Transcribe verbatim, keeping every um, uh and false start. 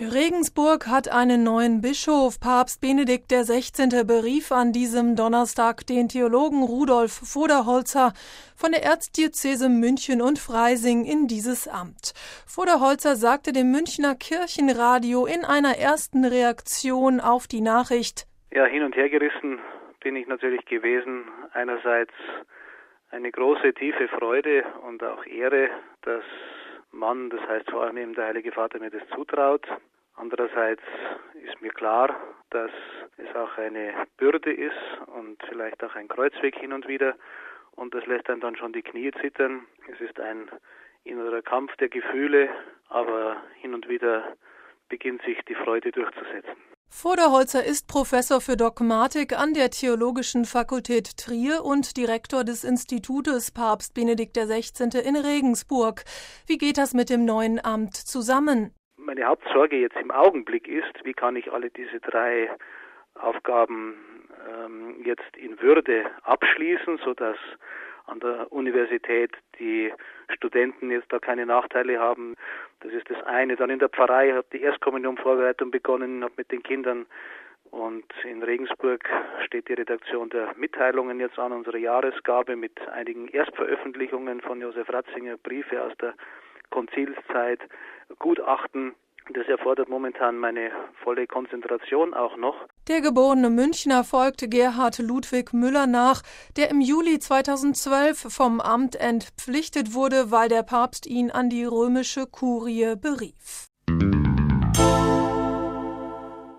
Regensburg hat einen neuen Bischof. Papst Benedikt der Sechzehnte berief an diesem Donnerstag den Theologen Rudolf Voderholzer von der Erzdiözese München und Freising in dieses Amt. Voderholzer sagte dem Münchner Kirchenradio in einer ersten Reaktion auf die Nachricht: Ja, hin und her gerissen bin ich natürlich gewesen. Einerseits eine große, tiefe Freude und auch Ehre, dass Mann, das heißt vor allem eben der Heilige Vater, mir das zutraut. Andererseits ist mir klar, dass es auch eine Bürde ist und vielleicht auch ein Kreuzweg hin und wieder. Und das lässt einem dann schon die Knie zittern. Es ist ein innerer Kampf der Gefühle, aber hin und wieder beginnt sich die Freude durchzusetzen. Voderholzer ist Professor für Dogmatik an der Theologischen Fakultät Trier und Direktor des Institutes Papst Benedikt der Sechzehnte in Regensburg. Wie geht das mit dem neuen Amt zusammen? Meine Hauptsorge jetzt im Augenblick ist, wie kann ich alle diese drei Aufgaben ähm, jetzt in Würde abschließen, sodass an der Universität die Studenten jetzt da keine Nachteile haben. Das ist das eine. Dann in der Pfarrei hat die Erstkommunionvorbereitung begonnen, habe mit den Kindern, und in Regensburg steht die Redaktion der Mitteilungen jetzt an, unsere Jahresgabe mit einigen Erstveröffentlichungen von Josef Ratzinger, Briefe aus der Konzilszeit, Gutachten. Das erfordert momentan meine volle Konzentration auch noch. Der geborene Münchner folgte Gerhard Ludwig Müller nach, der im Juli zweitausendzwölf vom Amt entpflichtet wurde, weil der Papst ihn an die römische Kurie berief.